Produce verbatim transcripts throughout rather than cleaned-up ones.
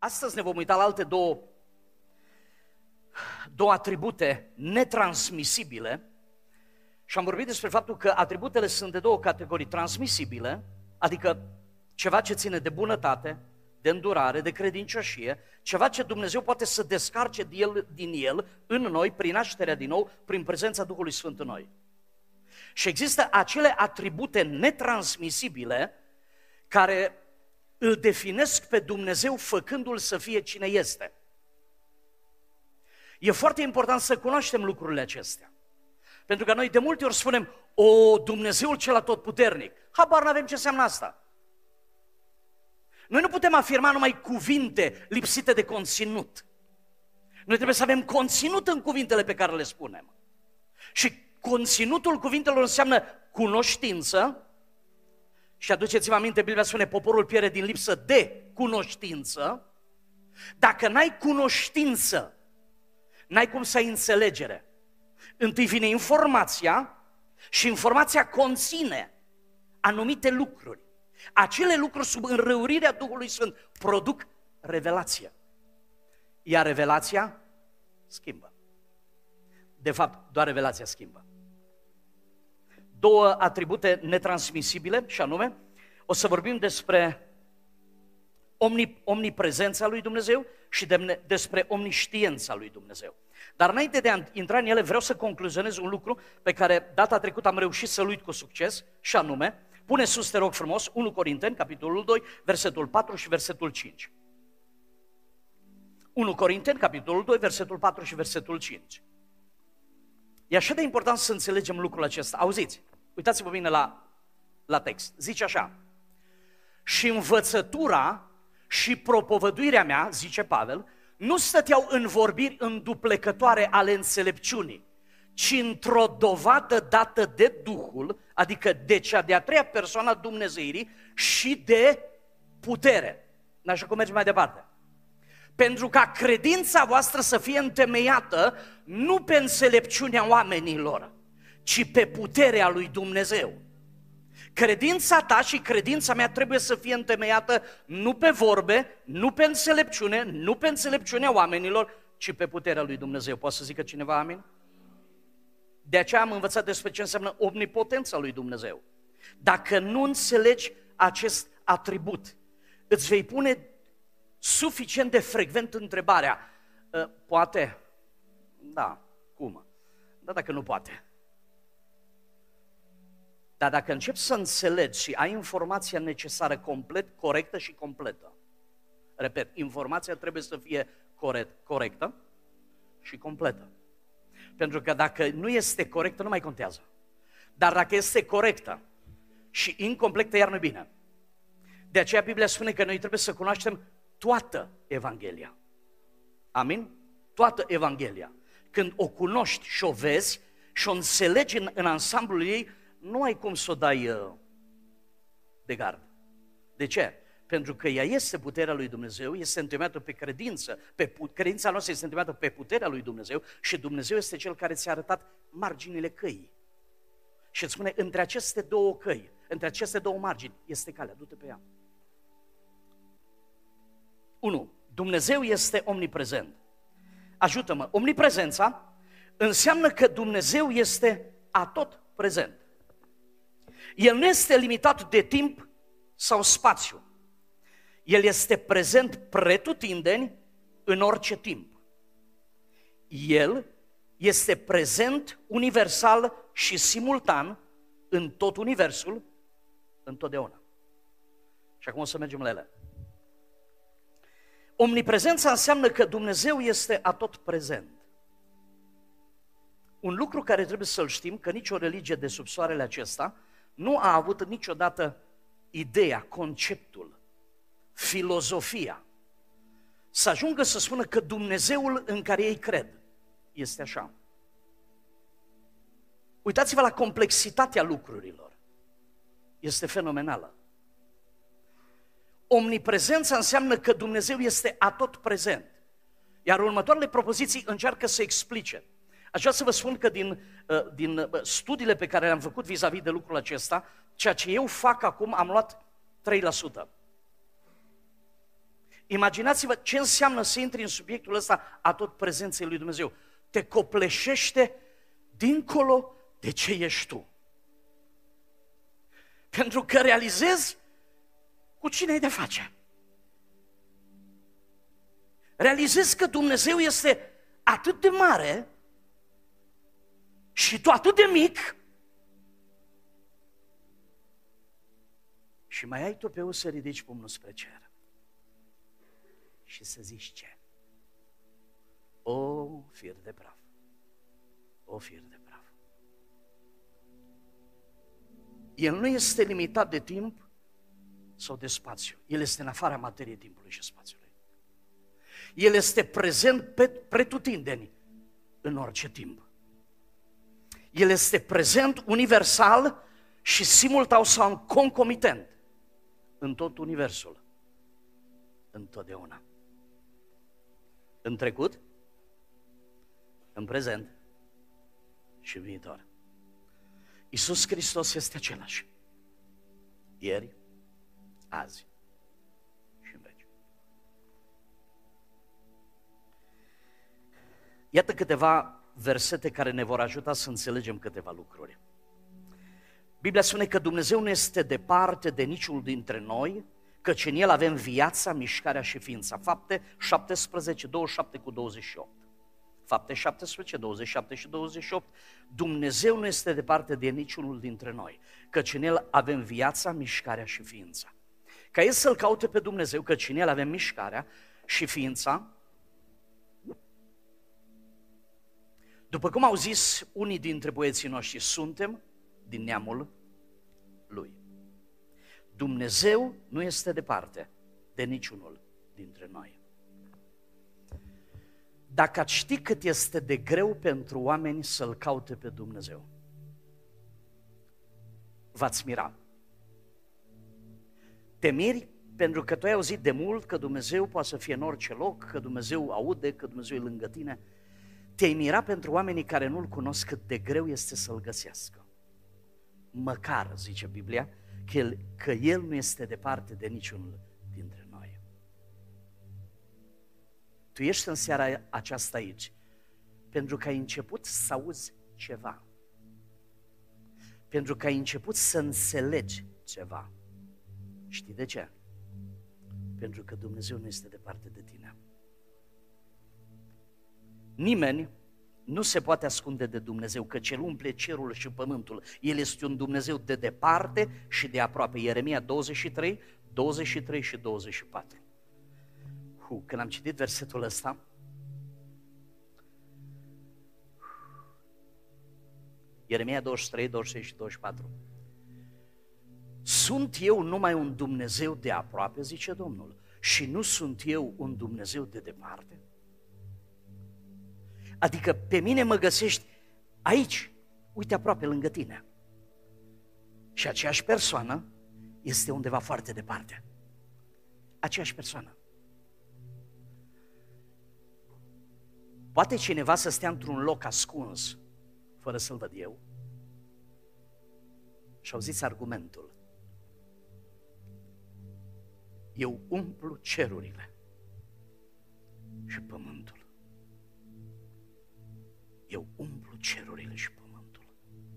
Astăzi ne vom uita la alte două, două atribute netransmisibile și am vorbit despre faptul că atributele sunt de două categorii: transmisibile, adică ceva ce ține de bunătate, de îndurare, de credincioșie, ceva ce Dumnezeu poate să descarce din el, din el în noi, prin nașterea din nou, prin prezența Duhului Sfânt în noi. Și există acele atribute netransmisibile care îl definesc pe Dumnezeu făcându-l să fie cine este. E foarte important să cunoaștem lucrurile acestea. Pentru că noi de multe ori spunem: o, Dumnezeul cel atotputernic. Habar n-avem ce înseamnă asta. Noi nu putem afirma numai cuvinte lipsite de conținut. Noi trebuie să avem conținut în cuvintele pe care le spunem. Și conținutul cuvintelor înseamnă cunoștință. Și aduceți-vă aminte, Biblia spune: poporul pierde din lipsă de cunoștință. Dacă n-ai cunoștință, n-ai cum să ai înțelegere. Întâi vine informația și informația conține anumite lucruri. Acele lucruri, sub înrăurirea Duhului Sfânt, produc revelație. Iar revelația schimbă. De fapt, doar revelația schimbă. Două atribute netransmisibile, și anume, o să vorbim despre omniprezența lui Dumnezeu și de, despre omniștiența lui Dumnezeu. Dar înainte de a intra în ele, vreau să concluzionez un lucru pe care data trecută am reușit să-l uit cu succes, și anume, pune sus, te rog frumos, unu Corinteni, capitolul doi, versetul patru și versetul cinci. unu Corinteni, capitolul doi, versetul patru și versetul cinci. E așa de important să înțelegem lucrul acesta. Auziți, uitați-vă bine la, la text. Zice așa: și învățătura și propovăduirea mea, zice Pavel, nu stăteau în vorbiri înduplecătoare ale înțelepciunii, ci într-o dovadă dată de Duhul, adică de cea de-a treia persoană a Dumnezeirii, și de putere. Așa cum merge mai departe. Pentru ca credința voastră să fie întemeiată nu pe înțelepciunea oamenilor, ci pe puterea lui Dumnezeu. Credința ta și credința mea trebuie să fie întemeiată nu pe vorbe, nu pe înțelepciune, nu pe înțelepciunea oamenilor, ci pe puterea lui Dumnezeu. Poate să zică cineva amin? De aceea am învățat despre ce înseamnă omnipotența lui Dumnezeu. Dacă nu înțelegi acest atribut, îți vei pune suficient de frecvent întrebarea: poate? Da, cum? Da, dacă nu poate. Dar dacă începi să înțelegi și ai informația necesară, complet, corectă și completă, repet, informația trebuie să fie corect, corectă și completă. Pentru că dacă nu este corectă, nu mai contează. Dar dacă este corectă și incompletă, iar nu bine. De aceea Biblia spune că noi trebuie să cunoaștem toată Evanghelia. Amin? Toată Evanghelia. Când o cunoști și o vezi și o înțelegi în, în ansamblul ei, nu ai cum să o dai uh, de gard. De ce? Pentru că ea este puterea lui Dumnezeu, este întemeiată pe credință, pe credința noastră este întemeiată pe puterea lui Dumnezeu și Dumnezeu este Cel care ți-a arătat marginile căii. Și îți spune: între aceste două căi, între aceste două margini, este calea, du-te pe ea. unu. Dumnezeu este omniprezent. Ajută-mă, omniprezența înseamnă că Dumnezeu este atot prezent. El nu este limitat de timp sau spațiu. El este prezent pretutindeni în orice timp. El este prezent universal și simultan în tot universul, întotdeauna. Și acum o să mergem la ele. Omniprezența înseamnă că Dumnezeu este atot prezent. Un lucru care trebuie să-l știm, că nicio religie de sub soarele acesta nu a avut niciodată ideea, conceptul, filozofia, să ajungă să spună că Dumnezeul în care ei cred este așa. Uitați-vă la complexitatea lucrurilor. Este fenomenală. Omniprezența înseamnă că Dumnezeu este atot prezent. Iar următoarele propoziții încearcă să explice. Aș vrea să vă spun că din, din studiile pe care le-am făcut vis-a-vis de lucrul acesta, ceea ce eu fac acum am luat trei la sută. Imaginați-vă ce înseamnă să intri în subiectul ăsta a tot prezenței lui Dumnezeu. Te copleșește dincolo de ce ești tu. Pentru că realizezi cu cine ai de face. Realizezi că Dumnezeu este atât de mare și tu atât de mic și mai ai tu pe să ridici pumnul spre cer și să zici ce? O, fir de praf, o, fir de praf. El nu este limitat de timp sau de spațiu. El este în afara materiei timpului și spațiului. El este prezent pe pretutindeni în orice timp. El este prezent universal și simultan sau concomitent în tot universul. Întotdeauna. În trecut, în prezent și în viitor. Iisus Hristos este același. Ieri, azi și în veci. Iată câteva versete care ne vor ajuta să înțelegem câteva lucruri. Biblia spune că Dumnezeu nu este departe de niciunul dintre noi, căci în El avem viața, mișcarea și ființa. Fapte șaptesprezece, douăzeci și șapte cu douăzeci și opt. Fapte șaptesprezece, douăzeci și șapte și douăzeci și opt. Dumnezeu nu este departe de niciunul dintre noi, căci în El avem viața, mișcarea și ființa. Ca el să-L caute pe Dumnezeu, căci în El avem mișcarea și ființa. După cum au zis unii dintre băieții noștri, suntem din neamul Lui. Dumnezeu nu este departe de niciunul dintre noi. Dacă ați ști cât este de greu pentru oameni să-L caute pe Dumnezeu, v-ați mira. Te miri pentru că tu ai auzit de mult că Dumnezeu poate să fie în orice loc, că Dumnezeu aude, că Dumnezeu e lângă tine. Te-ai mira pentru oamenii care nu-L cunosc cât de greu este să-L găsească. Măcar, zice Biblia, că El, că El nu este departe de niciunul dintre noi. Tu ești în seara aceasta aici pentru că ai început să auzi ceva. Pentru că ai început să înțelegi ceva. Știi de ce? Pentru că Dumnezeu nu este departe de tine. Nimeni nu se poate ascunde de Dumnezeu, căci El umple cerul și pământul. El este un Dumnezeu de departe și de aproape. Ieremia douăzeci și trei, douăzeci și trei și douăzeci și patru. Hu, când am citit versetul ăsta, Ieremia douăzeci și trei, douăzeci și trei și douăzeci și patru. Sunt eu numai un Dumnezeu de aproape, zice Domnul, și nu sunt eu un Dumnezeu de departe? Adică pe mine mă găsești aici, uite aproape lângă tine. Și aceeași persoană este undeva foarte departe. Aceeași persoană. Poate cineva să stea într-un loc ascuns, fără să-l văd eu? Și auziți argumentul. Eu umplu cerurile și pământul. Eu umplu cerurile și pământul.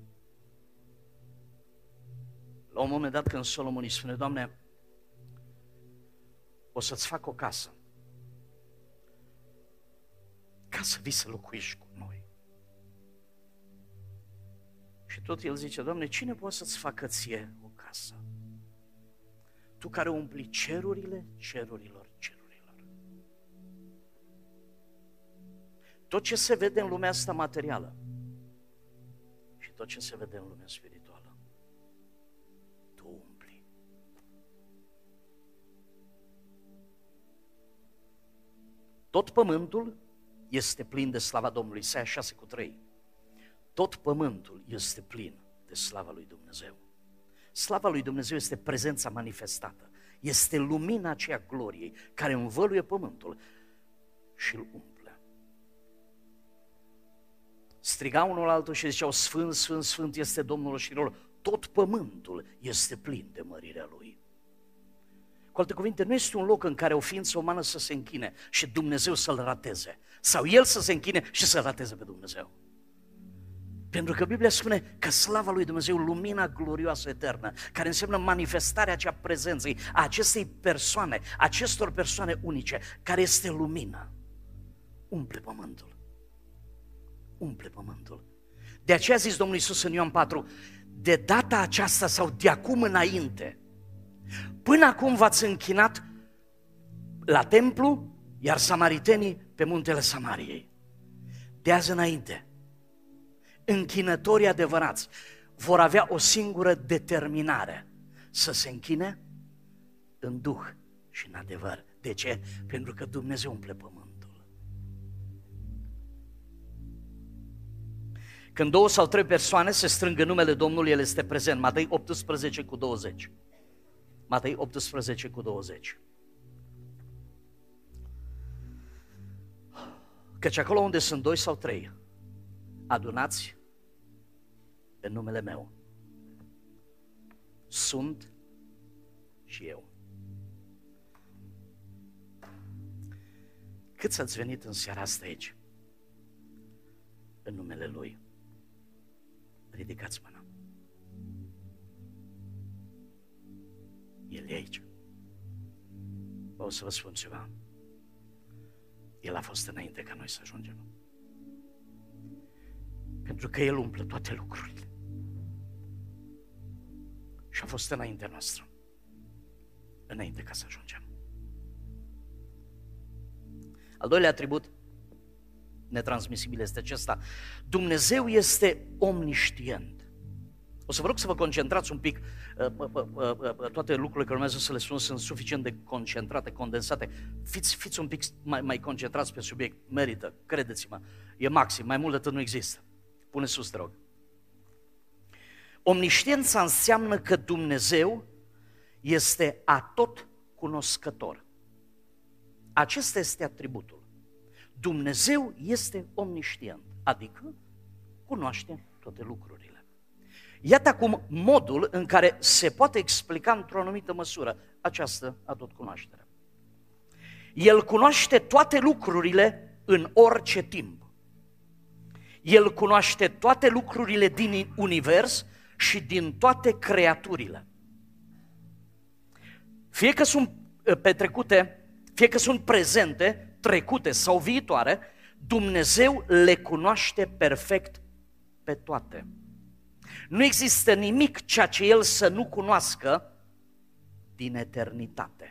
La un moment dat când Solomon îi spune, Doamne, o să-ți fac o casă, ca să vii să locuiești cu noi. Și tot el zice, Doamne, cine poate să-ți facă ție o casă? Tu care umpli cerurile, cerurilor, cerurilor. Tot ce se vede în lumea asta materială și tot ce se vede în lumea spirituală, tu umpli. Tot pământul este plin de slava Domnului, Isaia șase cu trei. Tot pământul este plin de slava lui Dumnezeu. Slava lui Dumnezeu este prezența manifestată, este lumina aceea gloriei care învăluie pământul și îl umple. Striga unul altul și ziceau, Sfânt, Sfânt, Sfânt este Domnul șirilor, tot pământul este plin de mărirea Lui. Cu alte cuvinte, nu este un loc în care o ființă umană să se închine și Dumnezeu să-l rateze. Sau el să se închine și să-l rateze pe Dumnezeu. Pentru că Biblia spune că slava lui Dumnezeu, lumina glorioasă eternă, care înseamnă manifestarea acea prezenței a acestei persoane, acestor persoane unice, care este lumină, umple pământul. Umple pământul. De aceea a zis Domnul Iisus în Ioan patru, de data aceasta sau de acum înainte, până acum v-ați închinat la templu, iar samaritenii pe muntele Samariei. De azi înainte, închinătorii adevărați vor avea o singură determinare, să se închine în duh și în adevăr. De ce? Pentru că Dumnezeu umple pământul. Când două sau trei persoane se strâng în numele Domnului, El este prezent. Matei optsprezece cu douăzeci. Matei optsprezece cu douăzeci. Căci acolo unde sunt doi sau trei, adunați în numele meu, sunt și eu. Câți ați venit în seara asta aici? În numele Lui. Ridicați mâna. El e aici. O să vă spun ceva. El a fost înainte ca noi să ajungem. Pentru că El umple toate lucrurile. Și a fost înaintea noastră. Înainte ca să ajungem. Al doilea atribut netransmisibil este acesta. Dumnezeu este omniștient. O să vă rog să vă concentrați un pic, toate lucrurile care urmează să le spun sunt suficient de concentrate, condensate. Fiți, fiți un pic mai, mai concentrați pe subiect, merită, credeți-mă, e maxim, mai mult de atât nu există. Pune sus, te rog. Omniștiența înseamnă că Dumnezeu este atot cunoscător. Acesta este atributul. Dumnezeu este omniștient, adică cunoaște toate lucrurile. Iată acum modul în care se poate explica într-o anumită măsură această atotcunoaștere. El cunoaște toate lucrurile în orice timp. El cunoaște toate lucrurile din univers și din toate creaturile. Fie că sunt petrecute, fie că sunt prezente, trecute sau viitoare, Dumnezeu le cunoaște perfect pe toate. Nu există nimic ceea ce El să nu cunoască din eternitate.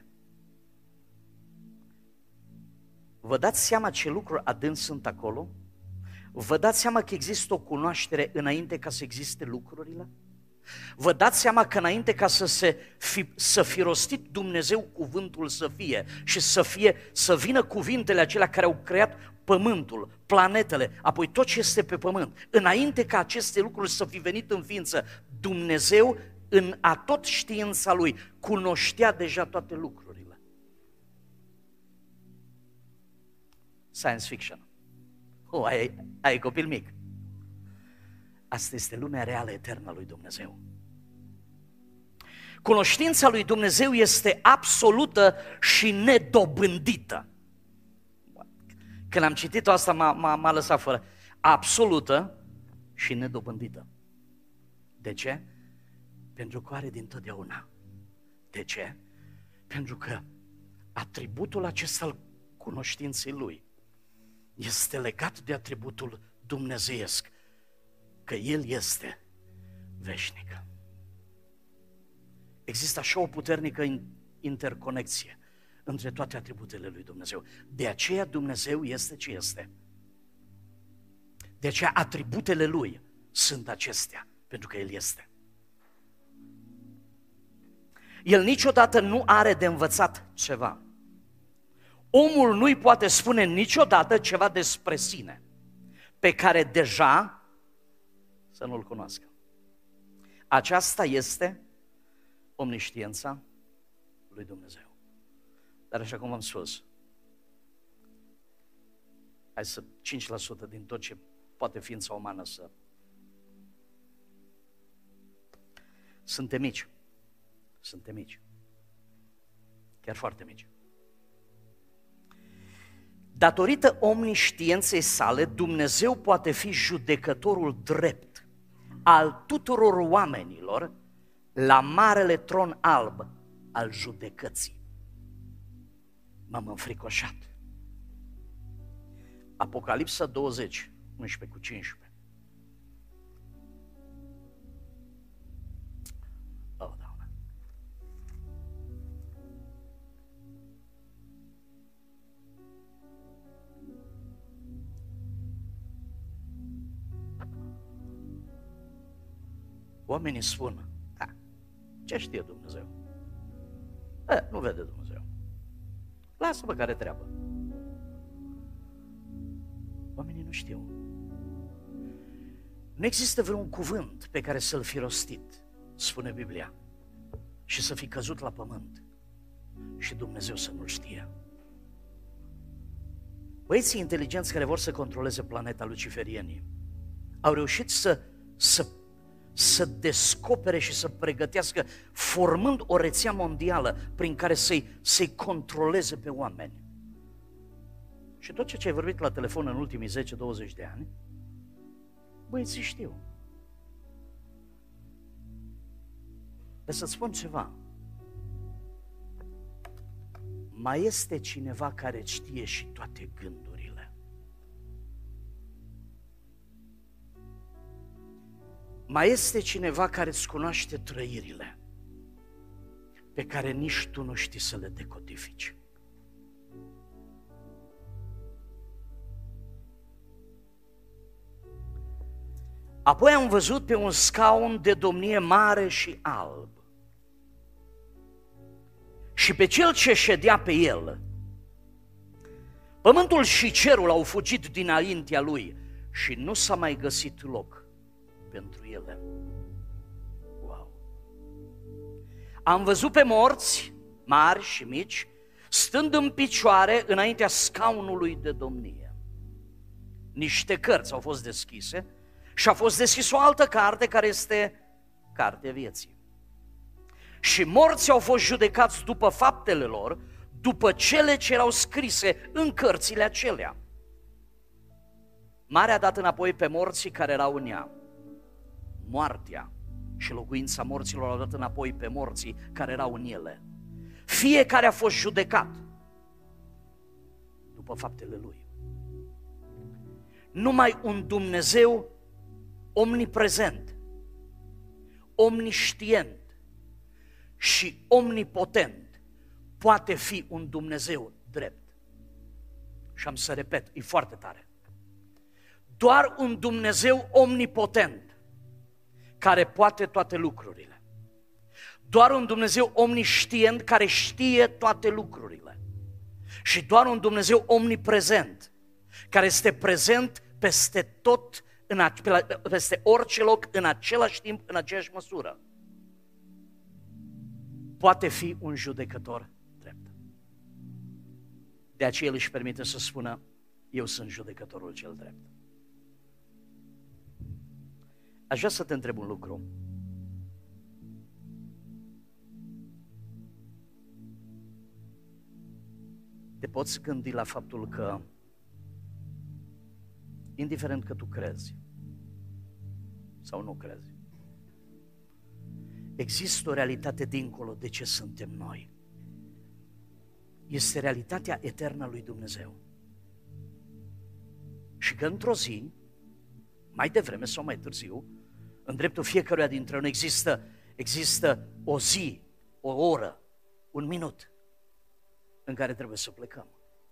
Vă dați seama ce lucruri adânci sunt acolo? Vă dați seama că există o cunoaștere înainte ca să existe lucrurile? Vă dați seama că înainte ca să, se fi, să fi rostit Dumnezeu cuvântul să fie și să, fie, să vină cuvintele acelea care au creat pământul, planetele, apoi tot ce este pe pământ, înainte ca aceste lucruri să fi venit în ființă, Dumnezeu în atot știința Lui cunoștea deja toate lucrurile. Science fiction. Oh, ai, ai copil mic. Asta este lumea reală, eternă a lui Dumnezeu. Cunoștința lui Dumnezeu este absolută și nedobândită. Când am citit-o asta m-a, m-a, m-a lăsat fără. Absolută și nedobândită. De ce? Pentru că are dintotdeauna. De ce? Pentru că atributul acesta al cunoștinței Lui este legat de atributul dumnezeiesc, că El este veșnic. Există așa o puternică interconexie între toate atributele lui Dumnezeu. De aceea Dumnezeu este ce este. De aceea atributele Lui sunt acestea, pentru că El este. El niciodată nu are de învățat ceva. Omul nu-i poate spune niciodată ceva despre sine, pe care deja să nu-L cunoască. Aceasta este omniștiința lui Dumnezeu. Dar așa cum am spus, hai să cinci la sută din tot ce poate ființa umană să... Suntem mici. Suntem mici. Ok? chiar foarte mici. Datorită omniștiinței sale, Dumnezeu poate fi judecătorul drept al tuturor oamenilor la marele tron alb al judecății. M-am înfricoșat. Apocalipsa douăzeci, unsprezece cu cincisprezece. Oh, Doamne. Oamenii spun, ha, ce știe Dumnezeu? E, nu vede Dumnezeu. Lasă-mă care treabă. Oamenii nu știu. Nu există vreun cuvânt pe care să-l fi rostit, spune Biblia, și să fi căzut la pământ și Dumnezeu să nu-l știe. Băieții inteligenți care vor să controleze planeta, luciferienii, au reușit să, să, să descopere și să pregătească, formând o rețea mondială prin care să-i, să-i controleze pe oameni. Și tot ce ai vorbit la telefon în ultimii zece douăzeci de ani, băieții știu. Dar să-ți spun ceva. Mai este cineva care știe și toate gândurile. Mai este cineva care îți cunoaște trăirile, pe care nici tu nu știi să le decodifici. Apoi am văzut pe un scaun de domnie mare și alb și pe cel ce ședea pe el. Pământul și cerul au fugit dinaintea lui și nu s-a mai găsit loc pentru ele. Wow! Am văzut pe morți, mari și mici, stând în picioare înaintea scaunului de domnie. Niște cărți au fost deschise și a fost deschis o altă carte care este Cartea Vieții. Și morții au fost judecați după faptele lor, după cele ce erau scrise în cărțile acelea. Marea a dat înapoi pe morții care erau în ea. Moartea și locuința morților au dat înapoi pe morții care erau în ele. Fiecare a fost judecat după faptele lui. Numai un Dumnezeu omniprezent, omniștient și omnipotent poate fi un Dumnezeu drept. Și am să repet, e foarte tare. Doar un Dumnezeu omnipotent care poate toate lucrurile. Doar un Dumnezeu omniștient care știe toate lucrurile. Și doar un Dumnezeu omniprezent care este prezent peste tot, în a, peste orice loc, în același timp, în aceeași măsură, poate fi un judecător drept. De aceea el își permite să spună, eu sunt judecătorul cel drept. Aș vrea să te întreb un lucru. Te poți gândi la faptul că, indiferent că tu crezi sau nu crezi, există o realitate dincolo de ce suntem noi. Este realitatea eternă a lui Dumnezeu. Și că într-o zi, mai devreme sau mai târziu, în dreptul fiecăruia dintre noi există, există o zi, o oră, un minut în care trebuie să plecăm.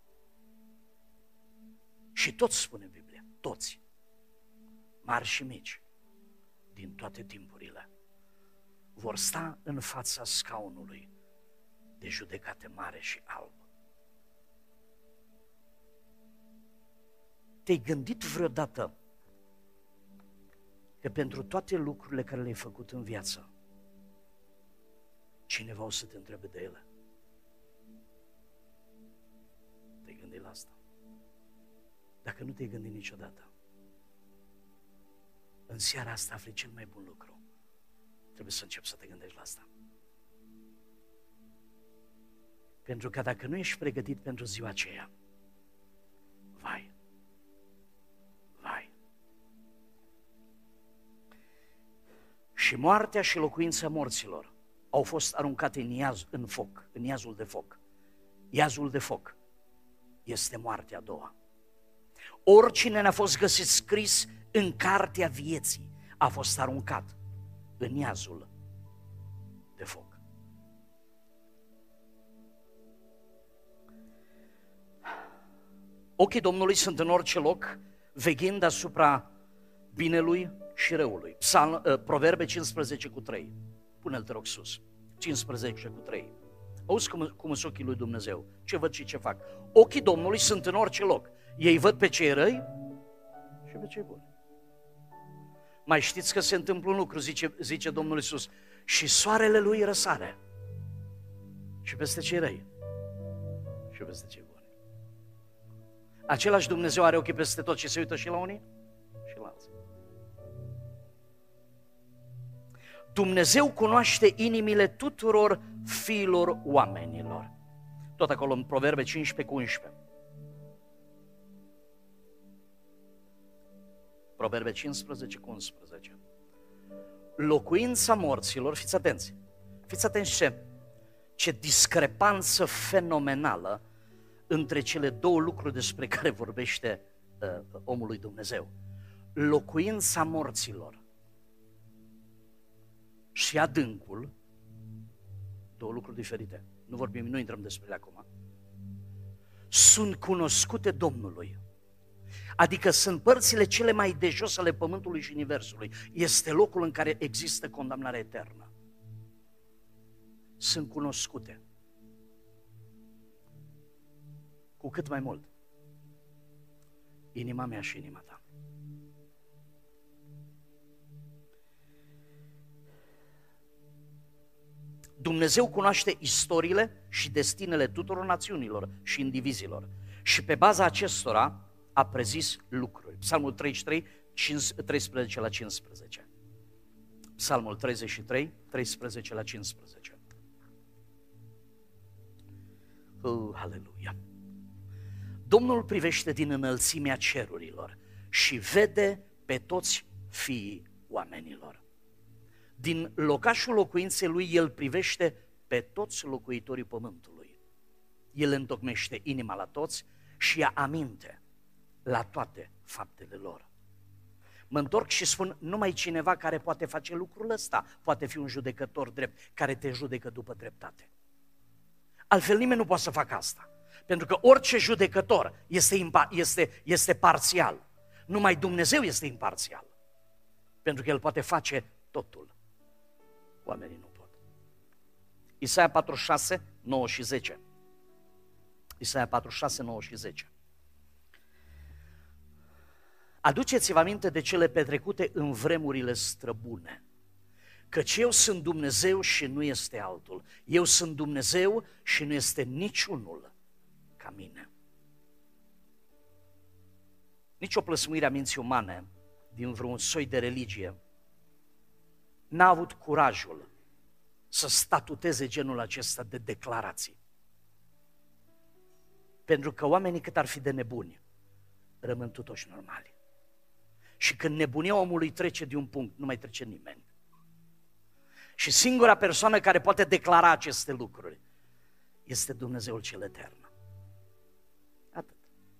Și toți spune Biblia, toți, mari și mici, din toate timpurile, vor sta în fața scaunului de judecate mare și alb. Te-ai gândit vreodată că pentru toate lucrurile care le-ai făcut în viață, cineva o să te întrebe de ele? Te-ai gândit la asta? Dacă nu te-ai gândit niciodată, în seara asta afli cel mai bun lucru. Trebuie să începi să te gândești la asta. Pentru că dacă nu ești pregătit pentru ziua aceea, vai, vai. Și moartea și locuința morților au fost aruncate în iaz, în foc, în iazul de foc. Iazul de foc este moartea a doua. Oricine ne-a fost găsit scris în cartea vieții a fost aruncat în iazul de foc. Ochii Domnului sunt în orice loc, veghind asupra binelui și răului. Psalm, uh, Proverbe cincisprezece cu trei. Pune-l, te rog, sus. cincisprezece cu trei. Auzi cum, cum sunt ochii lui Dumnezeu. Ce văd și ce fac. Ochii Domnului sunt în orice loc. Ei văd pe cei răi și pe cei buni. Mai știți că se întâmplă un lucru, zice, zice Domnul Iisus, și soarele lui răsare și peste cei răi și peste cei buni. Același Dumnezeu are ochii peste tot și se uită și la unii și la alții. Dumnezeu cunoaște inimile tuturor fiilor oamenilor. Tot acolo în Proverbe cincisprezece cu unsprezece. Proverbe cincisprezece cu unsprezece. Locuința morților, fiți atenți, fiți atenți ce, ce discrepanță fenomenală între cele două lucruri despre care vorbește uh, omul lui Dumnezeu. Locuința morților și adâncul, două lucruri diferite, nu vorbim, nu intrăm despre ele acum, sunt cunoscute Domnului. Adică sunt părțile cele mai de jos ale pământului și universului. Este locul în care există condamnare eternă. Sunt cunoscute. Cu cât mai mult, inima mea și inima ta. Dumnezeu cunoaște istoriile și destinele tuturor națiunilor și indivizilor și pe baza acestora a prezis lucruri. Psalmul treizeci și trei, treisprezece la cincisprezece. Psalmul treizeci și trei, treisprezece la cincisprezece. Oh, aleluia! Domnul privește din înălțimea cerurilor și vede pe toți fiii oamenilor. Din locașul locuinței lui, el privește pe toți locuitorii pământului. El întocmește inima la toți și ia aminte la toate faptele lor. Mă întorc și spun, numai cineva care poate face lucrul ăsta poate fi un judecător drept, care te judecă după dreptate. Altfel nimeni nu poate să facă asta. Pentru că orice judecător este, este, este parțial. Numai Dumnezeu este imparțial. Pentru că El poate face totul. Oamenii nu pot. Isaia patruzeci și șase, nouă și zece. Isaia patruzeci și șase, nouă și zece. Aduceți-vă aminte de cele petrecute în vremurile străbune, căci eu sunt Dumnezeu și nu este altul. Eu sunt Dumnezeu și nu este niciunul ca mine. Nici o plăsmuire a minții umane din vreun soi de religie n-a avut curajul să statuteze genul acesta de declarații. Pentru că oamenii, cât ar fi de nebuni, rămân totuși normali. Și când nebunia omului trece de un punct, nu mai trece nimeni. Și singura persoană care poate declara aceste lucruri este Dumnezeul cel etern. Atât.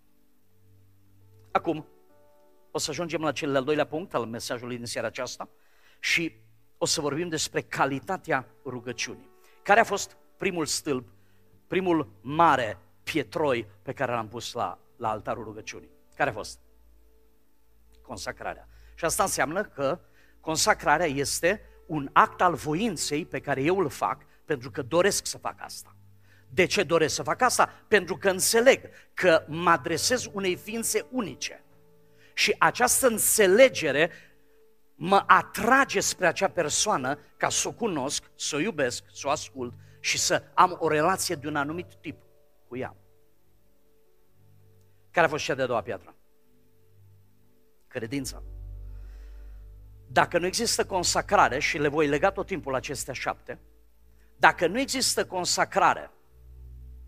Acum, o să ajungem la cel de-al doilea punct al mesajului din seara aceasta și o să vorbim despre calitatea rugăciunii. Care a fost primul stâlp, primul mare pietroi pe care l-am pus la, la altarul rugăciunii? Care a fost? Consacrarea. Și asta înseamnă că consacrarea este un act al voinței pe care eu îl fac pentru că doresc să fac asta. De ce doresc să fac asta? Pentru că înțeleg că mă adresez unei ființe unice. Și această înțelegere mă atrage spre acea persoană ca să o cunosc, să o iubesc, să o ascult și să am o relație de un anumit tip cu ea. Care a fost cea de-a doua piatră? Credința. Dacă nu există consacrare, și le voi lega tot timpul acestea șapte, dacă nu există consacrare,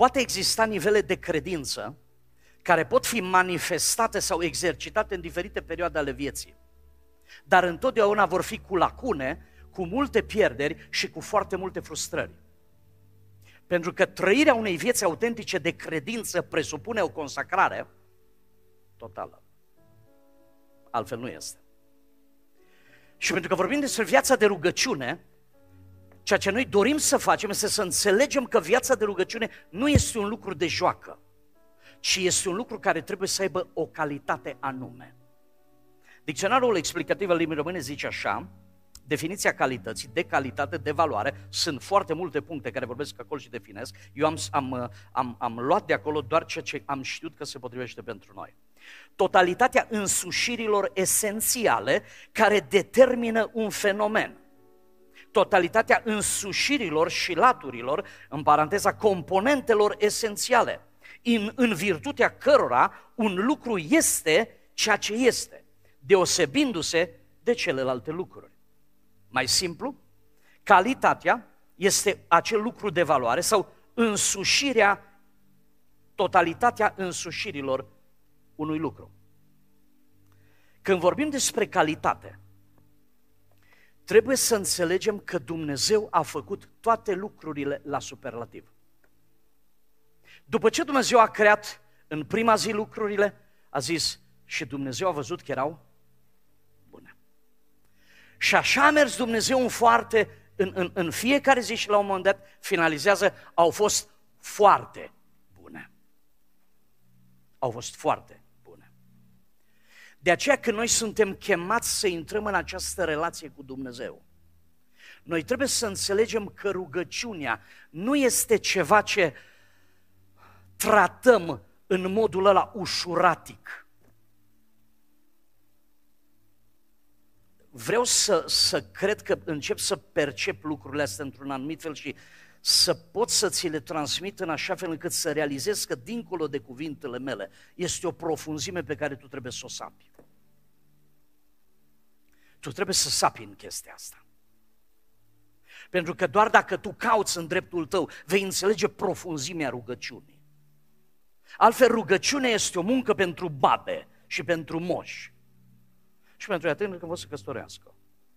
Poate exista nivele de credință care pot fi manifestate sau exercitate în diferite perioade ale vieții, dar întotdeauna vor fi cu lacune, cu multe pierderi și cu foarte multe frustrări. Pentru că trăirea unei vieți autentice de credință presupune o consacrare totală. Altfel nu este. Și pentru că vorbim despre viața de rugăciune, ceea ce noi dorim să facem este să înțelegem că viața de rugăciune nu este un lucru de joacă, ci este un lucru care trebuie să aibă o calitate anume. Dicționarul explicativ al limbii române zice așa: definiția calității, de calitate, de valoare, sunt foarte multe puncte care vorbesc acolo și definesc. Eu am, am, am, am luat de acolo doar ceea ce am știut că se potrivește pentru noi. Totalitatea însușirilor esențiale care determină un fenomen. Totalitatea însușirilor și laturilor, în paranteza componentelor esențiale, în, în virtutea cărora un lucru este ceea ce este, deosebindu-se de celelalte lucruri. Mai simplu, calitatea este acel lucru de valoare sau însușirea, totalitatea însușirilor unui lucru. Când vorbim despre calitate, trebuie să înțelegem că Dumnezeu a făcut toate lucrurile la superlativ. După ce Dumnezeu a creat în prima zi lucrurile, a zis și Dumnezeu a văzut că erau bune. Și așa a mers Dumnezeu în foarte, în, în, în fiecare zi și la un moment dat finalizează, au fost foarte bune. Au fost foarte bune. De aceea când noi suntem chemați să intrăm în această relație cu Dumnezeu, noi trebuie să înțelegem că rugăciunea nu este ceva ce tratăm în modul ăla ușuratic. Vreau să, să cred că încep să percep lucrurile astea într-un anumit fel și să pot să ți le transmit în așa fel încât să realizez că dincolo de cuvintele mele este o profunzime pe care tu trebuie să o sapi. Tu trebuie să sapi în chestia asta. Pentru că doar dacă tu cauți în dreptul tău, vei înțelege profunzimea rugăciunii. Altfel, rugăciunea este o muncă pentru babe și pentru moși. Și pentru ea tânăr când vor să căsătorească.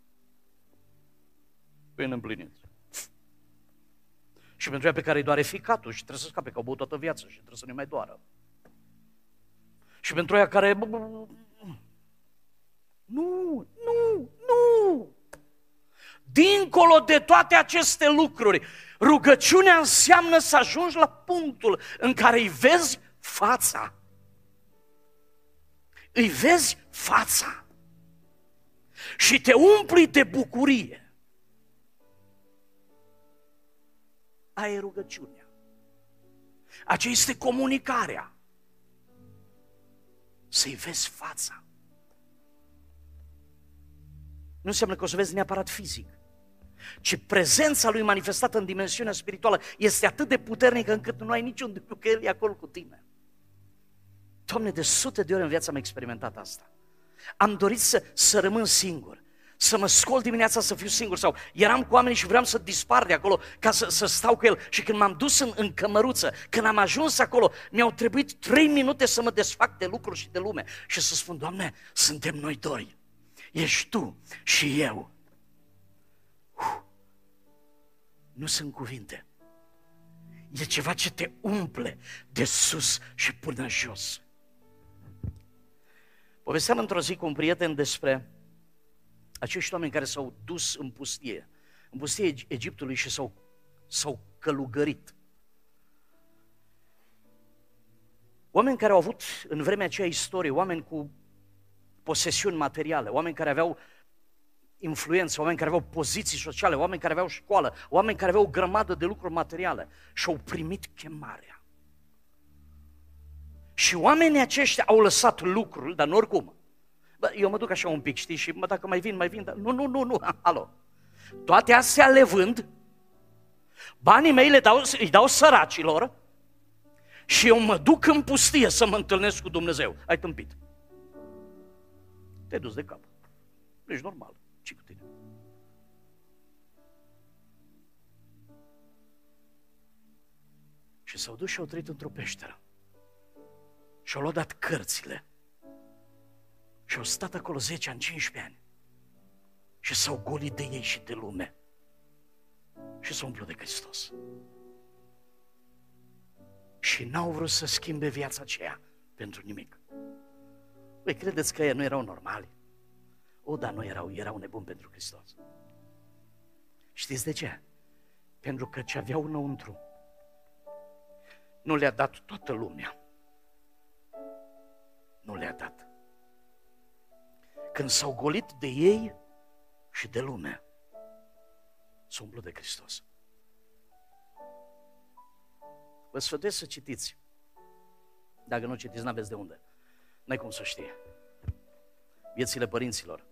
Bine împlinit. Și pentru ea pe care îi doare ficatul și trebuie să scape, că au băut toată viața și trebuie să nu mai doară. Și pentru ea care... Nu, nu, nu! Dincolo de toate aceste lucruri, rugăciunea înseamnă să ajungi la punctul în care îi vezi fața. Îi vezi fața. Și te umpli de bucurie. Aia e rugăciunea. Aceea este comunicarea. Să-i vezi fața. Nu înseamnă că o să vezi neapărat fizic, ci prezența lui manifestată în dimensiunea spirituală este atât de puternică încât nu ai niciun dubiu că El e acolo cu tine. Doamne, de sute de ori în viața am experimentat asta. Am dorit să, să rămân singur, să mă scol dimineața să fiu singur sau eram cu oamenii și vreau să dispar de acolo ca să, să stau cu El. Și când m-am dus în, în cămăruță, când am ajuns acolo, mi-au trebuit trei minute să mă desfac de lucruri și de lume și să spun, Doamne, suntem noi doi. Ești Tu și eu. Uf. Nu sunt cuvinte. E ceva ce te umple de sus și până jos. Povesteam într-o zi cu un prieten despre acești oameni care s-au dus în pustie, în pustie Egiptului și s-au, s-au călugărit. Oameni care au avut în vremea aceea istorie, oameni cu posesiuni materiale, oameni care aveau influență, oameni care aveau poziții sociale, oameni care aveau școală, oameni care aveau o grămadă de lucruri materiale și au primit chemarea. Și oamenii aceștia au lăsat lucrul, dar nu oricum. Bă, eu mă duc așa un pic, știi, și mă, dacă mai vin, mai vin, dar nu, nu, nu, nu, alo. Toate astea le vând, banii mei le dau, îi dau săracilor și eu mă duc în pustie să mă întâlnesc cu Dumnezeu. Ai tâmpit. Te-ai dus de cap. Nu ești normal. Ce cu tine? Și Și s-au dus și au trăit într-o peșteră. Și au luat dat cărțile. Și au stat acolo zece ani, cincisprezece ani. Și s-au golit de ei și de lume. Și s-au umplut de Hristos. Și n-au vrut să schimbe viața aceea pentru nimic. Voi credeți că ei nu erau normali? O, dar nu erau, erau nebuni pentru Hristos. Știți de ce? Pentru că ce aveau înăuntru nu le-a dat toată lumea. Nu le-a dat. Când s-au golit de ei și de lume, s-au umplut de Hristos. Vă sfătuiesc să citiți. Dacă nu citiți, n-aveți de unde. N-ai cum să știi. Viețile părinților.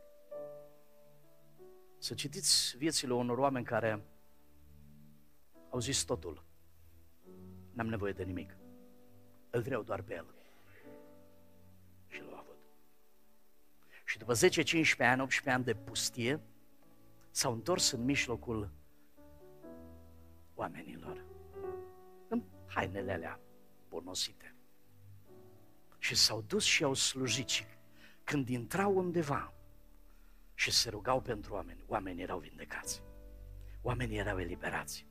Să citiți viețile unor oameni care au zis totul. N-am nevoie de nimic. Îl vreau doar pe el. Și l-au avut. Și după zece, cincisprezece ani, optsprezece ani de pustie, s-au întors în mijlocul oamenilor. În hainele alea ponosite. Și s-au dus și au slujit. Când intrau undeva și se rugau pentru oameni, oamenii erau vindecați. Oamenii erau eliberați.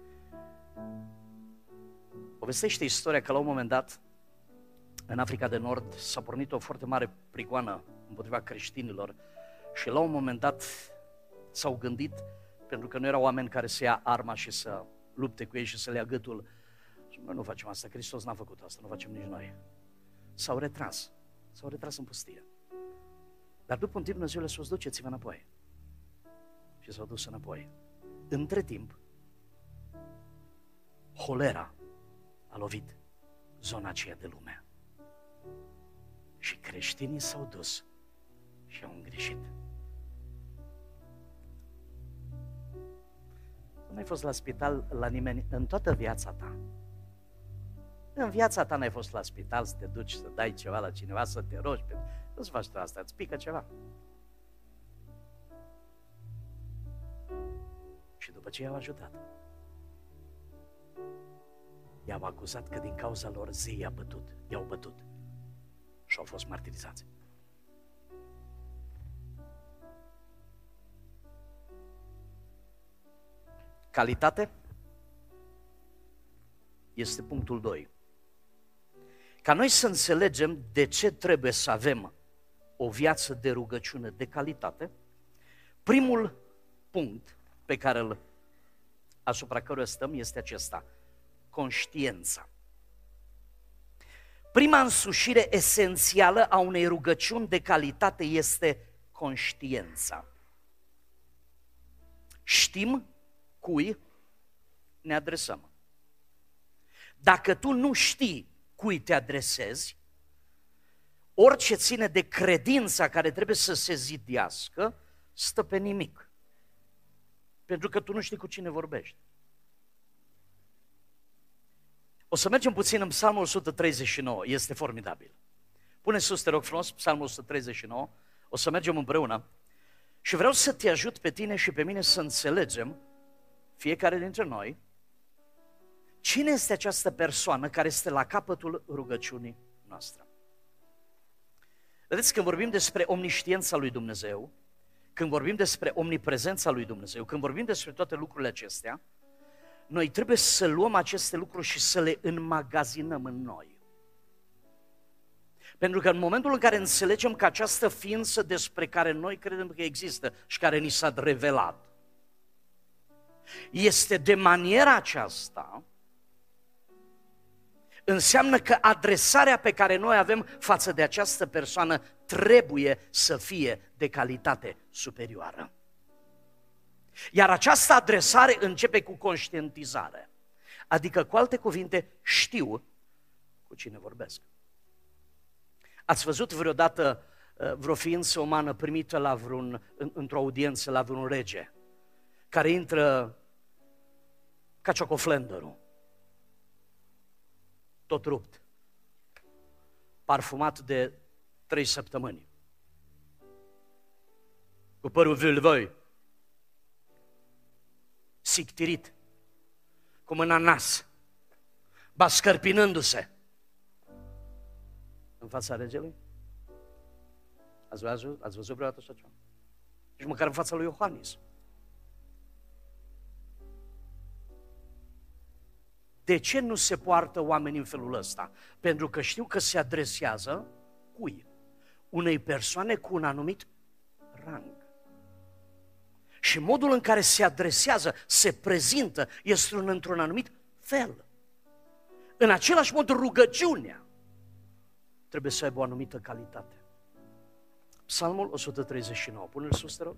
Povestește istoria că la un moment dat, în Africa de Nord, s-a pornit o foarte mare prigoană împotriva creștinilor și la un moment dat s-au gândit, pentru că nu erau oameni care să ia arma și să lupte cu ei și să le ia gâtul. Și noi nu facem asta, Hristos n-a făcut asta, nu facem nici noi. S-au retras, s-au retras în pustie. Dar după un timp Dumnezeu le-a spus, duceți-vă înapoi. Și s-au dus înapoi. Între timp, holera a lovit zona aceea de lume. Și creștinii s-au dus și au îngrijit. Nu ai fost la spital la nimeni în toată viața ta. În viața ta n-ai fost la spital să te duci, să dai ceva la cineva, să te rogi. Nu-ți faci tu asta, îți pică ceva. Și după ce i-au ajutat, i-au acuzat că din cauza lor zeii i-a bătut, i-au bătut și au fost martirizați. Calitate este punctul doi. Ca noi să înțelegem de ce trebuie să avem o viață de rugăciune de calitate, primul punct pe care îl asupra căruia stăm este acesta: conștiința. Prima însușire esențială a unei rugăciuni de calitate este conștiința. Știm cui ne adresăm. Dacă tu nu știi cui te adresezi, orice ține de credința care trebuie să se zidească, stă pe nimic. Pentru că tu nu știi cu cine vorbești. O să mergem puțin în Psalmul o sută treizeci și nouă, este formidabil. Pune sus, te rog frumos, Psalmul o sută treizeci și nouă, o să mergem împreună și vreau să te ajut pe tine și pe mine să înțelegem, fiecare dintre noi, cine este această persoană care este la capătul rugăciunii noastre. Vedeți, când vorbim despre omniștiința lui Dumnezeu, când vorbim despre omniprezența lui Dumnezeu, când vorbim despre toate lucrurile acestea, noi trebuie să luăm aceste lucruri și să le înmagazinăm în noi. Pentru că în momentul în care înțelegem că această ființă despre care noi credem că există și care ni s-a revelat, este de maniera aceasta, înseamnă că adresarea pe care noi avem față de această persoană trebuie să fie de calitate superioară. Iar această adresare începe cu conștientizare. Adică, cu alte cuvinte, știu cu cine vorbesc. Ați văzut vreodată vreo ființă umană primită la vreun, într-o audiență la vreun rege, care intră ca ciocoflenderul, tot rupt, parfumat de trei săptămâni, cu părul vâlvoi, sictirit, cu mâna în nas, ba scărpinându-se în fața regelui? Ați văzut, ați văzut vreodată așa ceva? Nici măcar în fața lui Iohannis. De ce nu se poartă oamenii în felul ăsta? Pentru că știu că se adresează cui? Unei persoane cu un anumit rang. Și modul în care se adresează, se prezintă, este un, într-un anumit fel. În același mod, rugăciunea trebuie să aibă o anumită calitate. Psalmul o sută treizeci și nouă, pune-l sus, te rog.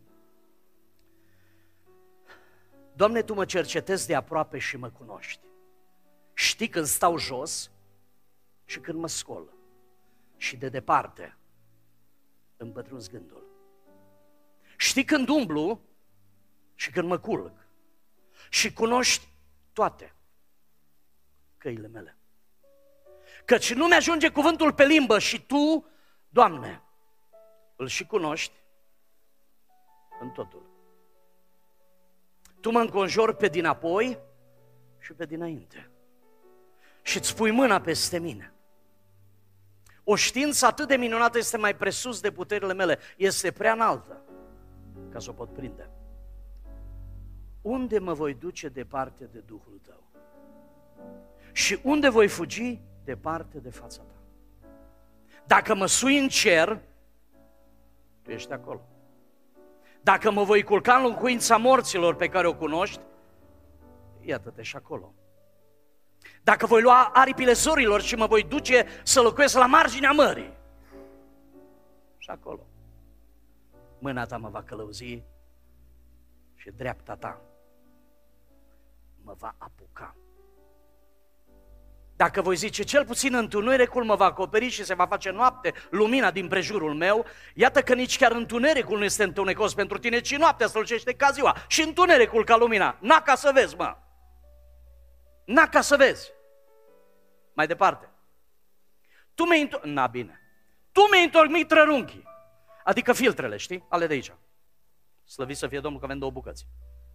Doamne, Tu mă cercetezi de aproape și mă cunoști. Știi când stau jos și când mă scol. Și de departe îmi pătrunzi gândul. Știi când umblu și când mă culc. Și cunoști toate căile mele. Căci nu mi-ajunge cuvântul pe limbă și Tu, Doamne, îl și cunoști în totul. Tu mă înconjori pe dinapoi și pe dinainte. Și îți pui mâna peste mine. O știință atât de minunată este mai presus de puterile mele. Este prea înaltă ca să o pot prinde. Unde mă voi duce departe de Duhul Tău? Și unde voi fugi departe de fața Ta? Dacă mă sui în cer, Tu ești acolo. Dacă mă voi culca în locuința morților pe care o cunoști, iată-te și acolo. Dacă voi lua aripile zorilor și mă voi duce să locuiesc la marginea mării, și acolo. Mâna Ta mă va călăuzi și dreapta Ta mă va apuca. Dacă voi zice, cel puțin întunericul mă va acoperi și se va face noapte lumina din prejurul meu, iată că nici chiar întunericul nu este întunecos pentru tine, ci noaptea strălucește ca ziua și întunericul ca lumina. N-a ca să vezi, mă! N-a ca să vezi! Mai departe. Tu mi-ai întormit, na bine, tu mi-ai întormit trărunchii, adică filtrele, știi? Ale de aici. Slăvit să fie Domnul că avem două bucăți.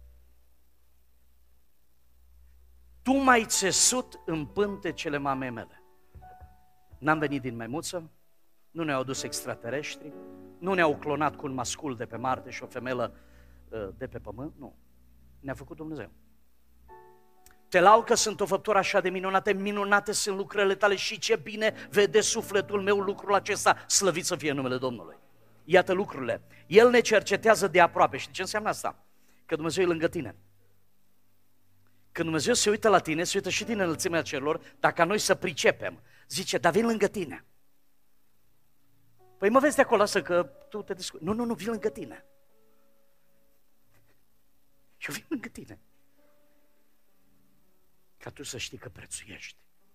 Tu m-ai țesut în pântecele mamei mele. N-am venit din maimuță, nu ne-au adus extraterestri, nu ne-au clonat cu un mascul de pe Marte și o femelă de pe pământ, nu. Ne-a făcut Dumnezeu. Te laud că sunt o făptură așa de minunate, minunate sunt lucrările Tale și ce bine vede sufletul meu lucrul acesta, slăvit să fie numele Domnului. Iată lucrurile. El ne cercetează de aproape. Știi ce înseamnă asta? Că Dumnezeu e lângă tine. Când Dumnezeu se uită la tine, se uită și din înălțimea cerurilor, dacă noi să pricepem, zice, dar vin lângă tine. Păi mă vezi de acolo, lasă că tu te descurci. Nu, nu, nu, vin lângă tine. Eu vin lângă tine. Ca tu să știi că prețuiești,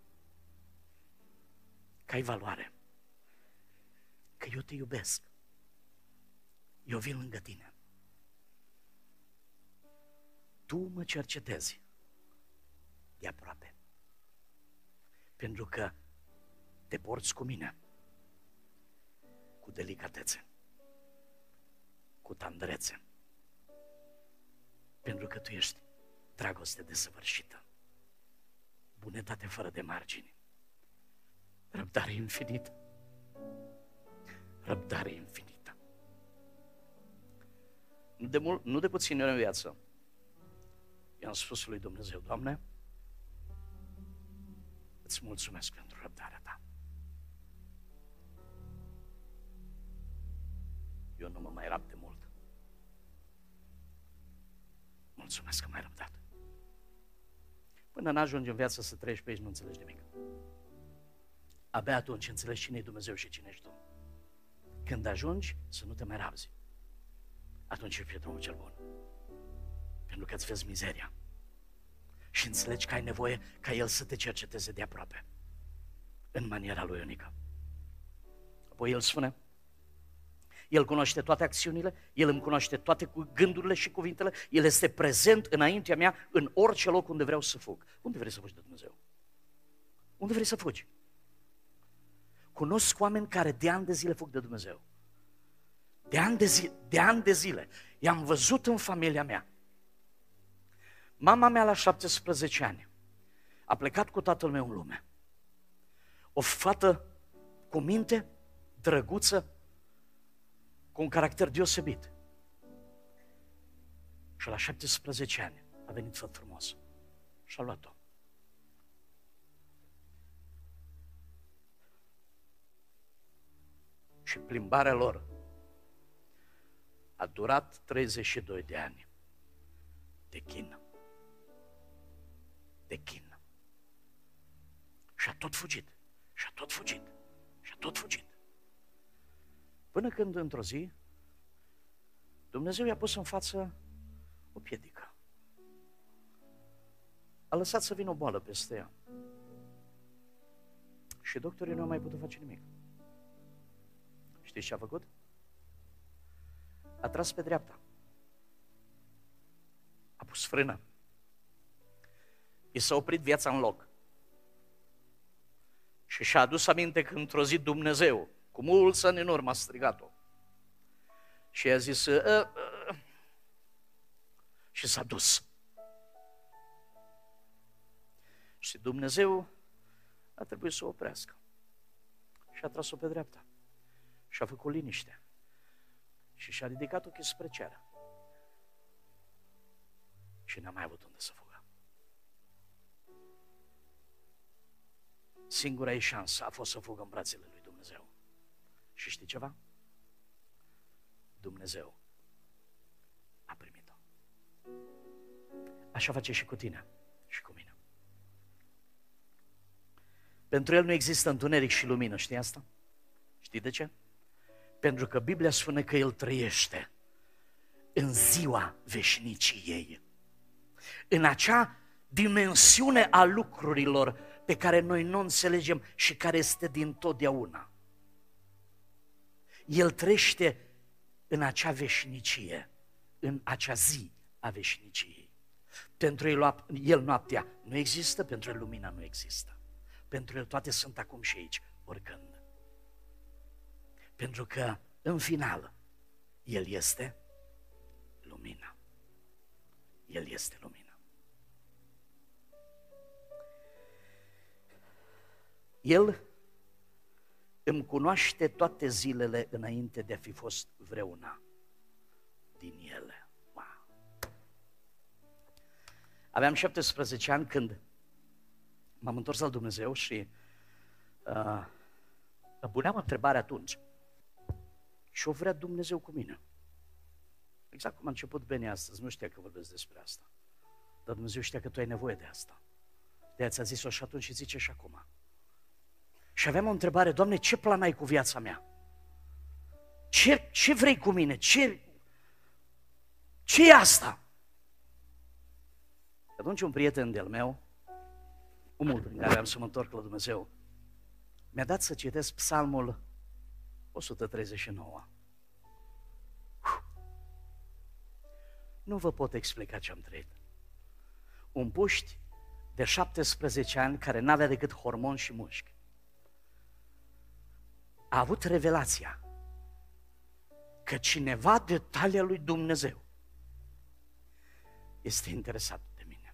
că ai valoare, că eu te iubesc. Eu vin lângă tine. Tu mă cercetezi de aproape, pentru că te porți cu mine, cu delicatețe, cu tandrețe, pentru că Tu ești dragoste desăvârșită, bunătate fără de margini, răbdare infinită, răbdare infinită. Nu de, mult, nu de puțin ori în viață, i-am spus lui Dumnezeu, Doamne, îți mulțumesc pentru răbdarea Ta. Eu nu mă mai răb de mult. Mulțumesc că m-ai răbdat. Până n-ajungi în viață să trăiești pe aici, nu înțelegi nimic. Abia atunci înțelegi cine e Dumnezeu și cine ești tu. Când ajungi să nu te mai rabzi, atunci e pe drumul cel bun. Pentru că îți vezi mizeria și înțelegi că ai nevoie ca El să te cerceteze de aproape, în maniera Lui unică. Apoi El spune, El cunoaște toate acțiunile, El îmi cunoaște toate gândurile și cuvintele, El este prezent înaintea mea în orice loc unde vreau să fug. Unde vrei să fugi de Dumnezeu? Unde vrei să fugi? Cunosc oameni care de ani de zile fug de Dumnezeu. De ani de zile, de ani de zile. I-am văzut în familia mea. Mama mea la șaptesprezece ani a plecat cu tatăl meu în lume. O fată cu minte, drăguță, cu un caracter deosebit. Și la șaptesprezece ani a venit făt frumos și a luat-o. Și plimbarea lor a durat treizeci și doi de ani de chin. De chin. Și a tot fugit. Și a tot fugit. Și a tot fugit. Până când într-o zi Dumnezeu i-a pus în față o piedică. A lăsat să vină o boală peste ea. Și doctorii nu au mai putut face nimic. Știți ce a făcut? A tras pe dreapta. A pus frână. I s-a oprit viața în loc. Și și-a adus aminte că într-o zi Dumnezeu, cu mulți ani în urmă, a strigat-o. Și i-a zis, uh, uh, și s-a dus. Și Dumnezeu a trebuit să o oprească. Și a tras-o pe dreapta. Și a făcut liniște. Și și-a ridicat ochii spre cer. Și n-a mai avut unde să fugă. Singura ei șansă a fost să fugă în brațele lui Dumnezeu. Și știi ceva? Dumnezeu a primit-o. Așa face și cu tine și cu mine. Pentru El nu există întuneric și lumină, știi asta? Știi de ce? Pentru că Biblia spune că El trăiește în ziua veșniciei, în acea dimensiune a lucrurilor pe care noi nu înțelegem și care este dintotdeauna. El trăiește în acea veșnicie, în acea zi a veșniciei. Pentru El, el noaptea nu există, pentru El lumina nu există. Pentru El toate sunt acum și aici, oricând. Pentru că, în final, El este lumina. El este lumina. El îmi cunoaște toate zilele înainte de a fi fost vreuna din ele. Wow. Aveam șaptesprezece ani când m-am întors la Dumnezeu și uh, îmi puneam întrebarea atunci. Și o vrea Dumnezeu cu mine. Exact cum a început Beni astăzi, nu știa că vorbesc despre asta. Dar Dumnezeu știa că tu ai nevoie de asta. De-aia ți-a zis-o și atunci și zice și acum. Și aveam o întrebare, Doamne, ce plan ai cu viața mea? Ce, ce vrei cu mine? Ce, ce e asta? Atunci un prieten de-al meu, omul prin care am să mă întorc la Dumnezeu, mi-a dat să citesc Psalmul o sută treizeci și nouă. Nu vă pot explica ce am trăit. Un puști de șaptesprezece ani care n-avea decât hormoni și mușchi a avut revelația că cineva de talia lui Dumnezeu este interesat de mine.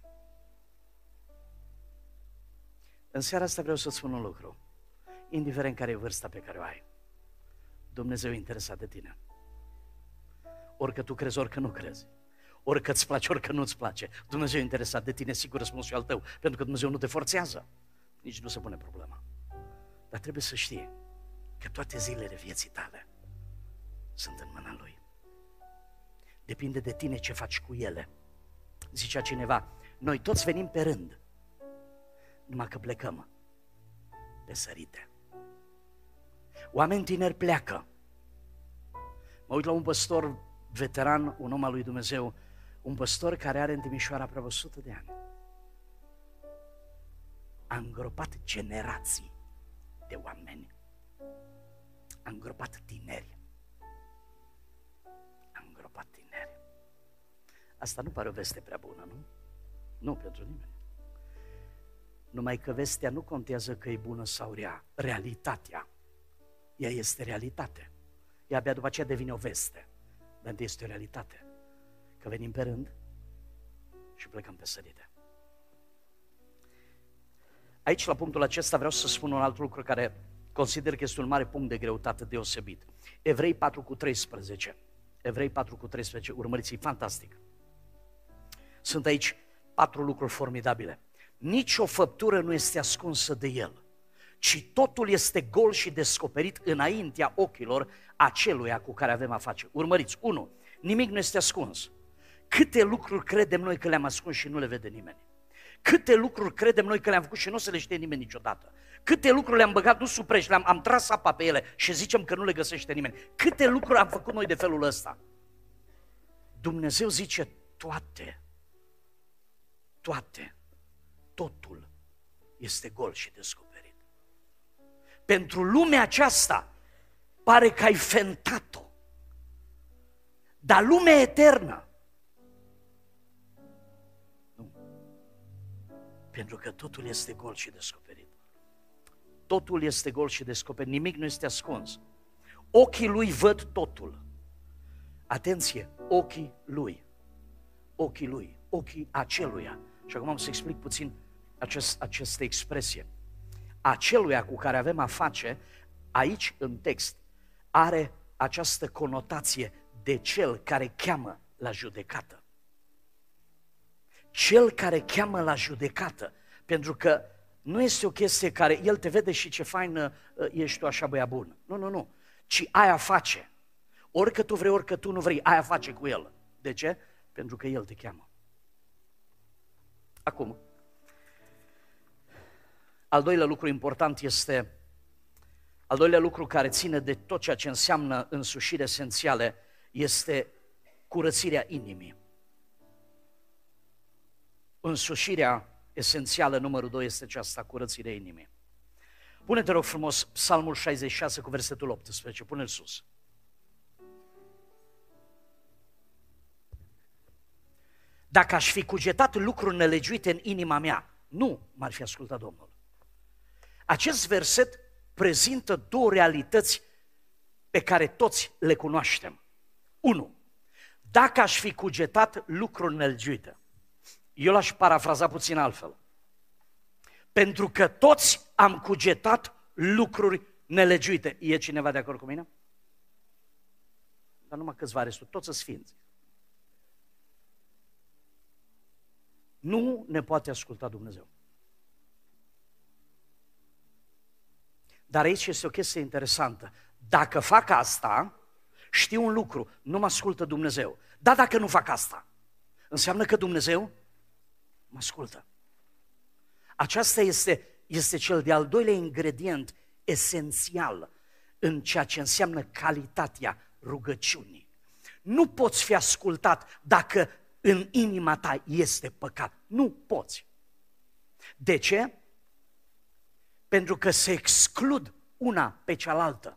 În seara asta vreau să-ți spun un lucru. Indiferent care e vârsta pe care o ai, Dumnezeu e interesat de tine. Orică tu crezi, orică nu crezi. Orică îți place, orică nu îți place. Dumnezeu e interesat de tine, sigur răspunsul al tău. Pentru că Dumnezeu nu te forțează. Nici nu se pune problema. Dar trebuie să știi că toate zilele vieții tale sunt în mâna Lui. Depinde de tine ce faci cu ele. Zicea cineva, noi toți venim pe rând, numai că plecăm pe sărite. Oameni tineri pleacă. Mă uit la un păstor veteran, un om al lui Dumnezeu, un păstor care are în Timișoara aproape o sută de ani. A îngropat generații de oameni. A îngropat tineri. A îngropat tineri. Asta nu pare o veste prea bună, nu? Nu pentru nimeni. Numai că vestea nu contează că e bună sau rea. Realitatea. Ea este realitate. Ea abia după aceea devine o veste. Dar este o realitate. Că venim pe rând și plecăm pe sărite. Aici, la punctul acesta, vreau să spun un alt lucru care consider că este un mare punct de greutate deosebit. Evrei patru cu treisprezece. Evrei patru cu treisprezece, urmăriți-i, fantastic. Sunt aici patru lucruri formidabile. Nici o făptură nu este ascunsă de el, ci totul este gol și descoperit înaintea ochilor aceluia cu care avem a face. Urmăriți, unu, nimic nu este ascuns. Câte lucruri credem noi că le-am ascuns și nu le vede nimeni? Câte lucruri credem noi că le-am făcut și nu o să le știe nimeni niciodată? Câte lucruri le-am băgat nu sub preș, le-am am tras apa pe ele și zicem că nu le găsește nimeni? Câte lucruri am făcut noi de felul ăsta? Dumnezeu zice toate, toate, totul este gol și descoperit. Pentru lumea aceasta pare că ai fentat-o, dar lumea eternă, nu, pentru că totul este gol și descoperit. Totul este gol și descoperit, nimic nu este ascuns. Ochii lui văd totul. Atenție, ochii lui, ochii lui, ochii aceluia. Și acum am să explic puțin acest, această expresie. Aceluia cu care avem a face, aici în text, are această conotație de cel care cheamă la judecată. Cel care cheamă la judecată, pentru că nu este o chestie care el te vede și ce fain ești tu așa băia bun. Nu, nu, nu, ci aia face. Orică tu vrei, orică tu nu vrei, aia face cu el. De ce? Pentru că el te cheamă. Acum, al doilea lucru important este, al doilea lucru care ține de tot ceea ce înseamnă însușiri esențiale, este curățirea inimii. Însușirea esențială numărul doi este aceasta, curățirea inimii. Pune-te, rog frumos, Psalmul șaizeci și șase cu versetul optsprezece, pune-l sus. Dacă aș fi cugetat lucruri nelegiuite în inima mea, nu m-ar fi ascultat Domnul. Acest verset prezintă două realități pe care toți le cunoaștem. Unu, dacă aș fi cugetat lucruri nelegiuite, eu l-aș parafraza puțin altfel. Pentru că toți am cugetat lucruri nelegiuite. E cineva de acord cu mine? Dar numai câțiva restul, toți sunt sfinți. Nu ne poate asculta Dumnezeu. Dar aici este o chestie interesantă. Dacă fac asta, știu un lucru, nu mă ascultă Dumnezeu. Dar dacă nu fac asta, înseamnă că Dumnezeu mă ascultă. Aceasta este, este cel de-al doilea ingredient esențial în ceea ce înseamnă calitatea rugăciunii. Nu poți fi ascultat dacă în inima ta este păcat. Nu poți. De ce? Pentru că se exclud una pe cealaltă.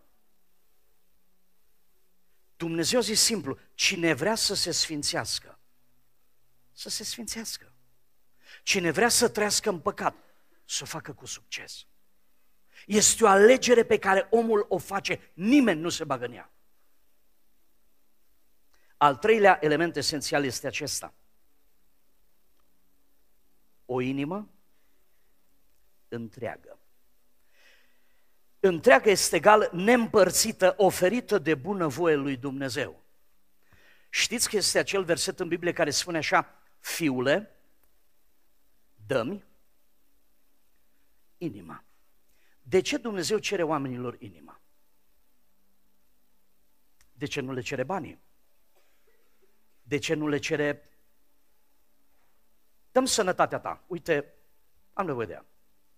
Dumnezeu zice simplu, cine vrea să se sfințească, să se sfințească. Cine vrea să trăiască în păcat, să o facă cu succes. Este o alegere pe care omul o face, nimeni nu se bagă în ea. Al treilea element esențial este acesta. O inimă întreagă. Întreagă este egal neîmpărțită, oferită de bunăvoie lui Dumnezeu. Știți că este acel verset în Biblie care spune așa, fiule, dă-mi inima. De ce Dumnezeu cere oamenilor inima? De ce nu le cere banii? De ce nu le cere, dă-mi sănătatea ta, uite, am nevoie de ea.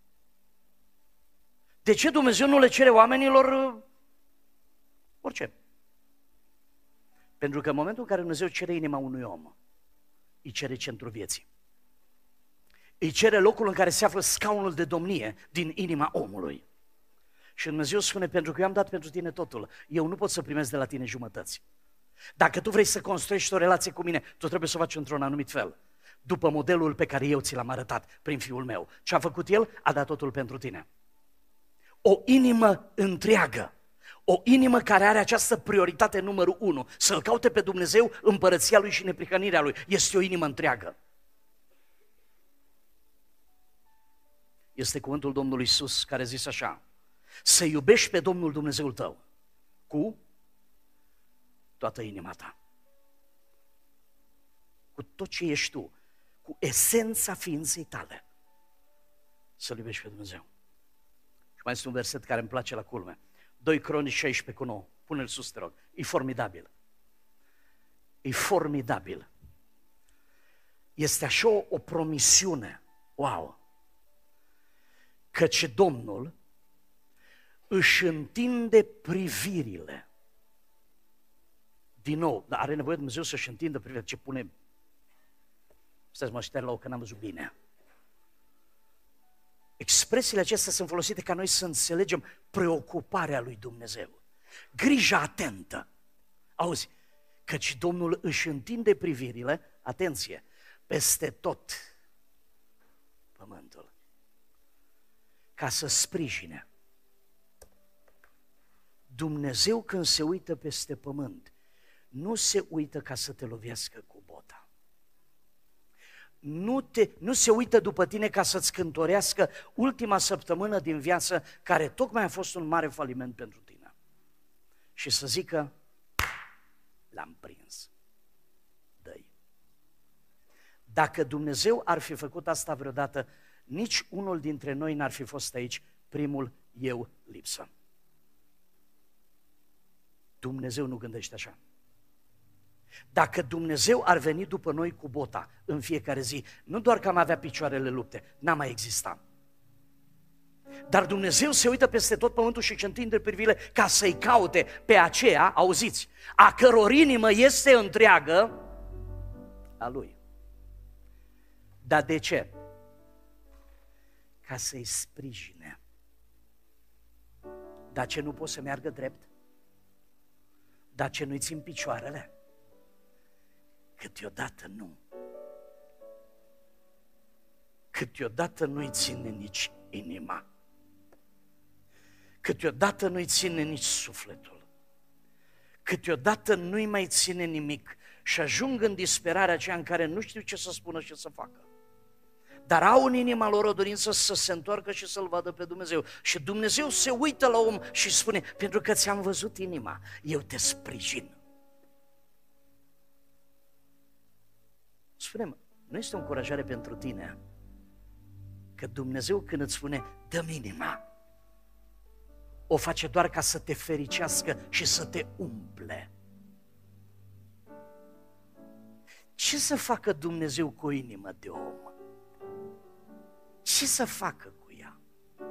De ce Dumnezeu nu le cere oamenilor orice? Pentru că în momentul în care Dumnezeu cere inima unui om, îi cere centrul vieții. Îi cere locul în care se află scaunul de domnie din inima omului. Și Dumnezeu spune, pentru că eu am dat pentru tine totul, eu nu pot să primesc de la tine jumătăți. Dacă tu vrei să construiești o relație cu mine, tu trebuie să o faci într-un anumit fel, după modelul pe care eu ți l-am arătat prin Fiul meu. Ce a făcut El? A dat totul pentru tine. O inimă întreagă, o inimă care are această prioritate numărul unu, să-L caute pe Dumnezeu, împărăția Lui și neprihănirea Lui, este o inimă întreagă. este cuvântul Domnului Iisus care zice așa: să iubești pe Domnul Dumnezeul tău cu toată inima ta, cu tot ce ești tu, cu esența ființei tale, să-L iubești pe Dumnezeu. Și mai este un verset care îmi place la culme, doi Cronici șaisprezece cu nouă, pune-l sus, te rog, e formidabil. E formidabil. Este așa o, o promisiune, wow, căci Domnul își întinde privirile. Din nou, dar are nevoie Dumnezeu să-și întindă privirile. Ce pune? Stai să mă șterg la o, că n-am văzut bine. Expresiile acestea sunt folosite ca noi să înțelegem preocuparea lui Dumnezeu. Grija atentă. Auzi, căci Domnul își întinde privirile, atenție, peste tot pământul, ca să sprijine. Dumnezeu când se uită peste pământ, nu se uită ca să te lovească cu bota. Nu, te, nu se uită după tine ca să-ți cântorească ultima săptămână din viață, care tocmai a fost un mare faliment pentru tine. Și să zică, l-am prins. Dă-i. Dacă Dumnezeu ar fi făcut asta vreodată, nici unul dintre noi n-ar fi fost aici, primul eu lipsă. Dumnezeu nu gândește așa. Dacă Dumnezeu ar veni după noi cu bota în fiecare zi, nu doar că am avea picioarele lupte, n-am mai exista. Dar Dumnezeu se uită peste tot pământul și își întinde privile ca să-i caute pe aceea, auziți, a căror inimă este întreagă a Lui. Dar de ce? Ca să-i sprijine. Dar ce nu pot să meargă drept? Dar ce nu-i țin picioarele? Câteodată nu. Câteodată nu-i ține nici inima. Câteodată nu-i ține nici sufletul. Câteodată nu-i mai ține nimic și ajung în disperarea aceea în care nu știu ce să spună și ce să facă. Dar au în inima lor o dorință să se întoarcă și să-L vadă pe Dumnezeu. Și Dumnezeu se uită la om și spune, pentru că ți-am văzut inima, eu te sprijin. Spune-mă, nu este o încurajare pentru tine că Dumnezeu când îți spune, dă-mi inima, o face doar ca să te fericească și să te umple. Ce să facă Dumnezeu cu o inimă de om? Ce să facă cu ea?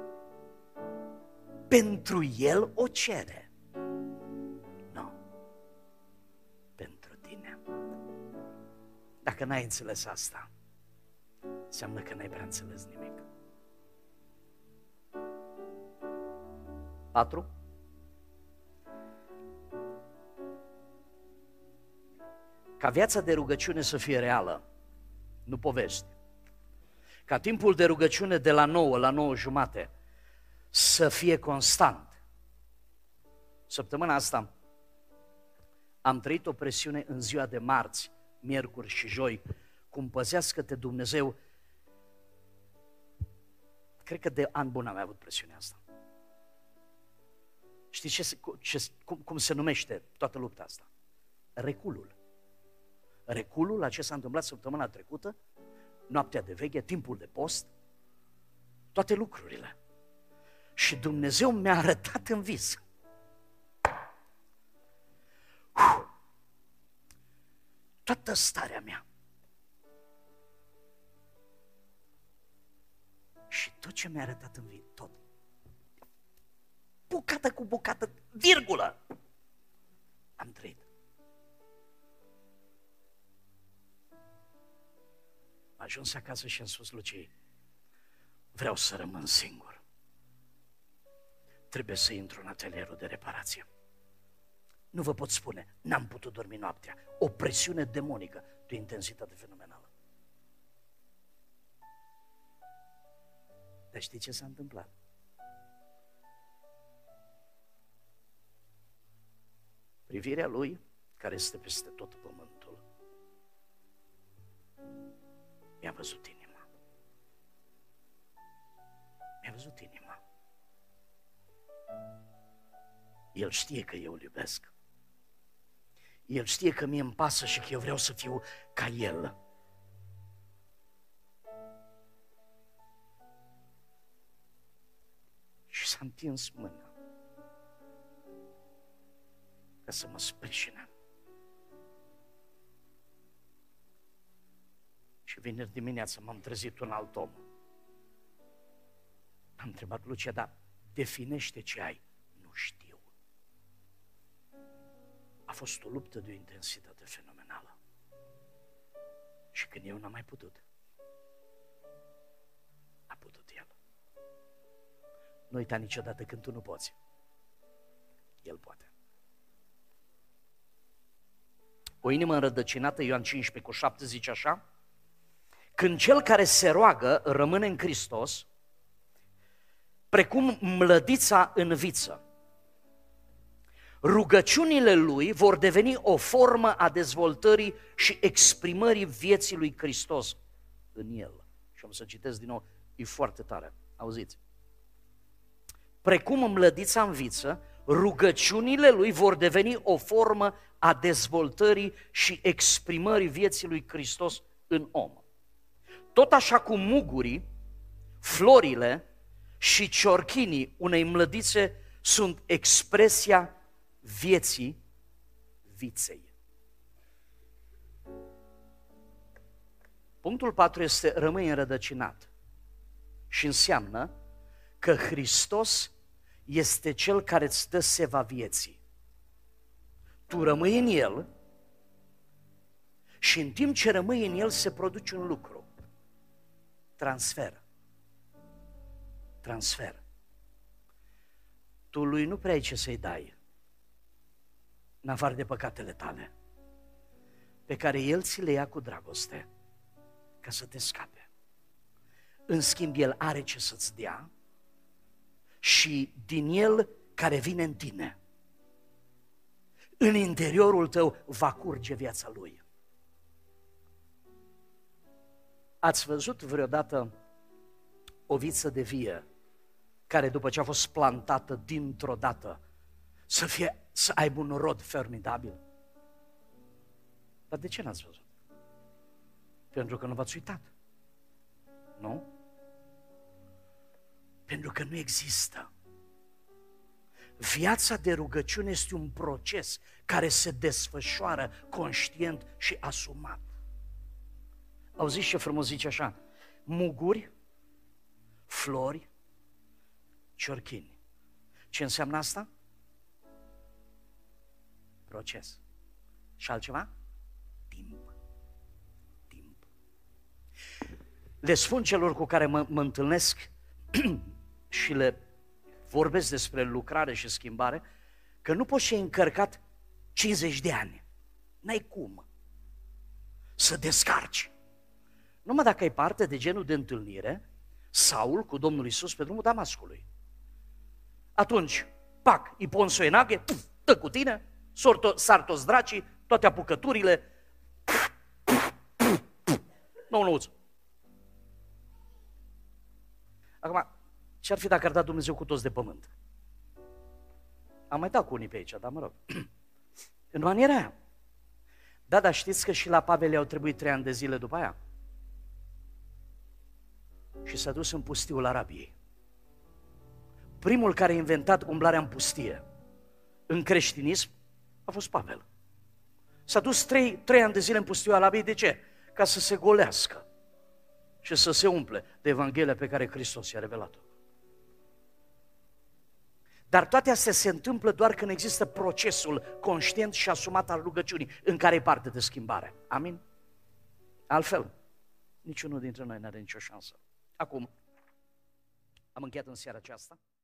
Pentru El o cere. Nu. Pentru tine. Dacă n-ai înțeles asta, înseamnă că n-ai prea înțeles nimic. Patru. Ca viața de rugăciune să fie reală, nu povesti. Ca timpul de rugăciune de la nouă la nouă jumate să fie constant. Săptămâna asta am trăit o presiune în ziua de marți, miercuri și joi, cum păzească-te Dumnezeu. Cred că de an bun am avut presiunea asta. Știți ce, ce, cum, cum se numește toată lupta asta? Reculul. Reculul la ce s-a întâmplat săptămâna trecută, noaptea de veche, timpul de post, toate lucrurile. Și Dumnezeu mi-a arătat în vis. Uf, toată starea mea. Și tot ce mi-a arătat în vis, tot. Bucată cu bucată, virgulă, am trăit. Am ajuns acasă și am spus Lucii, vreau să rămân singur. Trebuie să intru în atelierul de reparație. Nu vă pot spune, n-am putut dormi noaptea. O presiune demonică de intensitate fenomenală. Dar știi ce s-a întâmplat? Privirea Lui, care este peste tot pământul, mi-a văzut inima. Mi-a văzut inima. El știe că eu îl iubesc. El știe că mie îmi pasă și că eu vreau să fiu ca El. Și s-a întins mâna ca să mă sprijine. Și vineri dimineața m-am trezit un alt om. Am întrebat: Lucia, dar definește ce ai. Nu știu. A fost o luptă de o intensitate fenomenală. Și când eu n-am mai putut, a putut El. Nu uita niciodată, când tu nu poți, El poate. O inimă înrădăcinată, Ioan cincisprezece cu șapte zice așa: când cel care se roagă rămâne în Hristos, precum mlădița în viță, rugăciunile lui vor deveni o formă a dezvoltării și exprimării vieții lui Hristos în el. Și am să citesc din nou, e foarte tare, auziți. Precum mlădița în viță, rugăciunile lui vor deveni o formă a dezvoltării și exprimării vieții lui Hristos în om. Tot așa cum mugurii, florile și ciorchinii unei mlădițe sunt expresia vieții viței. Punctul patru este: rămâi înrădăcinat. Și înseamnă că Hristos este Cel care îți dă seva vieții. Tu rămâi în El și în timp ce rămâi în El se produce un lucru. Transfer. Transfer. Tu lui nu prea ai ce să-i dai, în afară de păcatele tale, pe care El ți le ia cu dragoste ca să te scape. În schimb, El are ce să-ți dea și din El care vine în tine, în interiorul tău va curge viața Lui. Ați văzut vreodată o viță de vie care după ce a fost plantată dintr-o dată să, fie, să aibă un rod formidabil? Dar de ce n-ați văzut? Pentru că nu v-ați uitat. Nu? Pentru că nu există. Viața de rugăciune este un proces care se desfășoară conștient și asumat. Auziți ce frumos zice așa: muguri, flori, ciorchini. Ce înseamnă asta? Proces. Și altceva? Timp. Timp. Le spun celor cu care mă, mă întâlnesc și le vorbesc despre lucrare și schimbare, că nu poți fi încărcat cincizeci de ani. N-ai cum să descarci. Numai dacă ai parte de genul de întâlnire, Saul cu Domnul Iisus pe drumul Damascului. Atunci, pac, îi pun soenaghe, dă cu tine, sar toți dracii, toate apucăturile, nu, nu. Acum, ce-ar fi dacă ar da Dumnezeu cu toți de pământ? Am mai dat cu unii pe aici, dar mă rog. În maniera aia. Da, dar știți că și la Pavel i-au trebuit trei ani de zile după aia? Și s-a dus în pustiul Arabiei. Primul care a inventat umblarea în pustie în creștinism a fost Pavel. S-a dus trei, trei ani de zile în pustiul Arabiei. De ce? Ca să se golească și să se umple de Evanghelia pe care Hristos i-a revelat-o. Dar toate astea se întâmplă doar când există procesul conștient și asumat al rugăciunii, în care e parte de schimbare. Amin? Altfel, niciunul dintre noi nu are nicio șansă. Acum, am încheiat în seara aceasta.